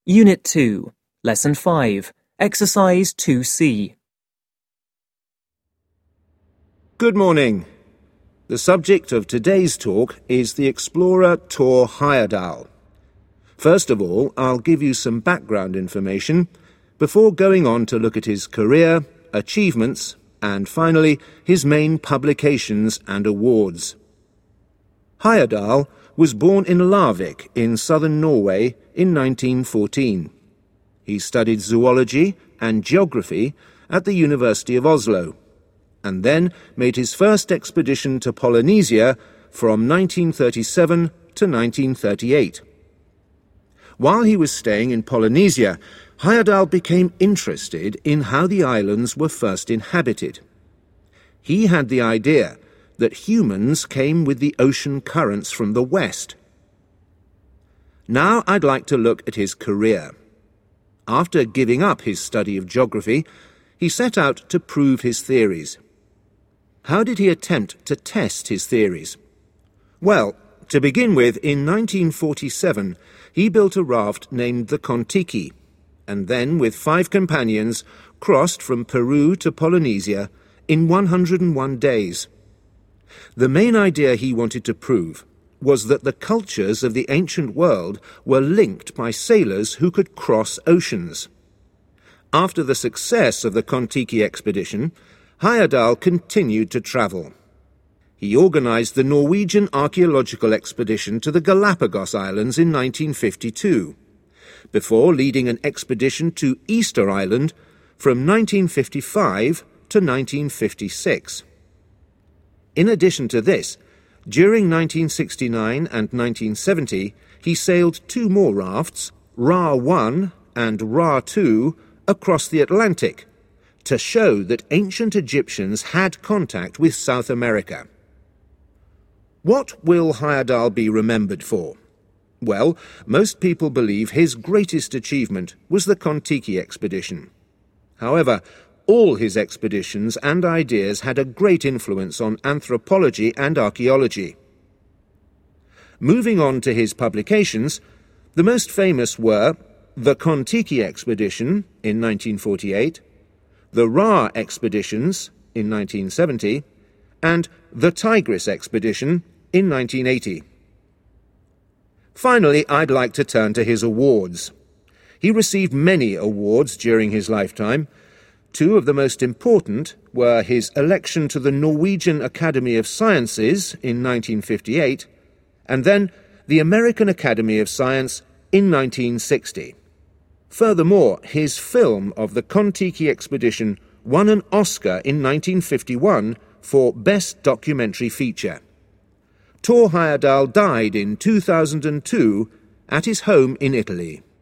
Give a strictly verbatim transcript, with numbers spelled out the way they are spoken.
Unit two, Lesson five, Exercise two C. Good morning. The subject of today's talk is the explorer Thor Heyerdahl. First of all, I'll give you some background information before going on to look at his career, achievements, and finally, his main publications and awards. Heyerdahl was born in Larvik in southern Norway in nineteen fourteen. He studied zoology and geography at the University of Oslo, and then made his first expedition to Polynesia from nineteen thirty-seven to nineteen thirty-eight. While he was staying in Polynesia, Heyerdahl became interested in how the islands were first inhabited. He had the idea that humans came with the ocean currents from the west. Now I'd like to look at his career. After giving up his study of geography, he set out to prove his theories. How did he attempt to test his theories? Well, to begin with, in nineteen forty-seven, he built a raft named the Kon-Tiki, and then, with five companions, crossed from Peru to Polynesia in one hundred and one days. The main idea he wanted to prove was that the cultures of the ancient world were linked by sailors who could cross oceans. After the success of the Kon-Tiki expedition, Heyerdahl continued to travel. He organized the Norwegian archaeological expedition to the Galapagos Islands in nineteen fifty-two, before leading an expedition to Easter Island from nineteen fifty-five to nineteen fifty-six. In addition to this, during nineteen sixty-nine and nineteen seventy, he sailed two more rafts, Ra one and Ra two, across the Atlantic, to show that ancient Egyptians had contact with South America. What will Heyerdahl be remembered for? Well, most people believe his greatest achievement was the Kon-Tiki expedition. However, all his expeditions and ideas had a great influence on anthropology and archaeology. Moving on to his publications, the most famous were the Kon-Tiki expedition in nineteen forty-eight, the Ra expeditions in nineteen seventy, and the Tigris expedition in nineteen eighty. Finally, I'd like to turn to his awards. He received many awards during his lifetime. Two of the most important were his election to the Norwegian Academy of Sciences in nineteen fifty-eight, and then the American Academy of Science in nineteen sixty. Furthermore, his film of the Kon-Tiki expedition won an Oscar in nineteen fifty-one for Best Documentary Feature. Thor Heyerdahl died in two thousand two at his home in Italy.